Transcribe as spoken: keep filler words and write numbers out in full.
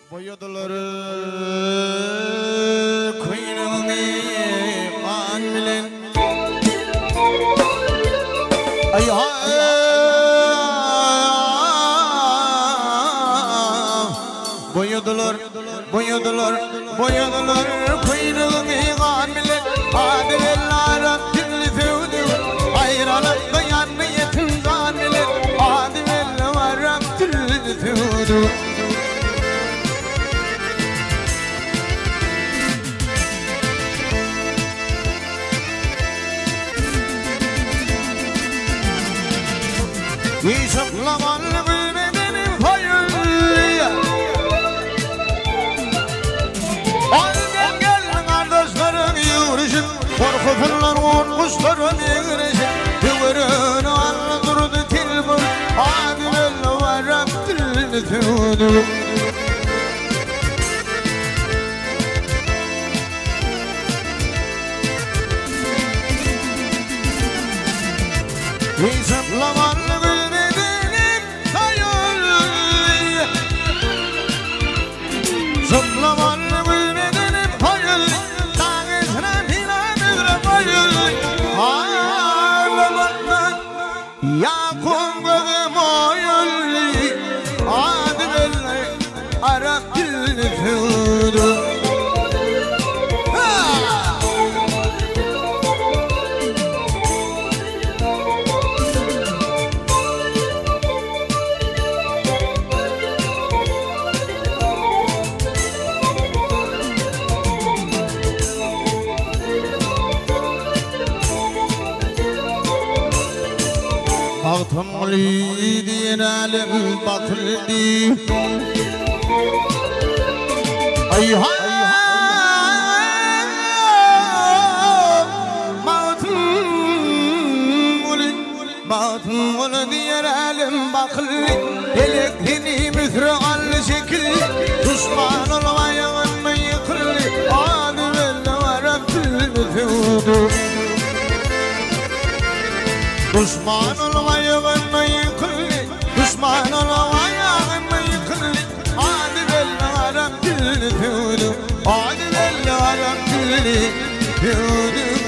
boyadılar koynunu man bilen ay boyadılar boyadılar boyadılar koynunu man bilen adileller dilli sevdi ayralık yanı yetim zan bilen adileller dilli sevdi Yaşaklaman bilmedenim hayır Alden gelin kardeşlerin yürüyüşün Korkutunlar on kuşların yürüyüşün Yürüyün anladırdı tilbur Adil varım dilini tüdü Yaşaklaman Zıplamanı bilmedenim hayır Dağıtına dinamizle bayır Ağlamaktan yakın gözüm oyul Adı belli Arap dilini tüdü Altımlı diyen alem batıldı Ay hay Batımlı diyen alem bakıldı Elekliğini müthre al şekil Düşman olmayağın yıkırlı Adı belli var abdülünü tüdü Düşman olmayağın yıkırlı Düşman olmayağın yıkırlı Adı belli var abdülünü tüdü Adı belli var abdülünü tüdü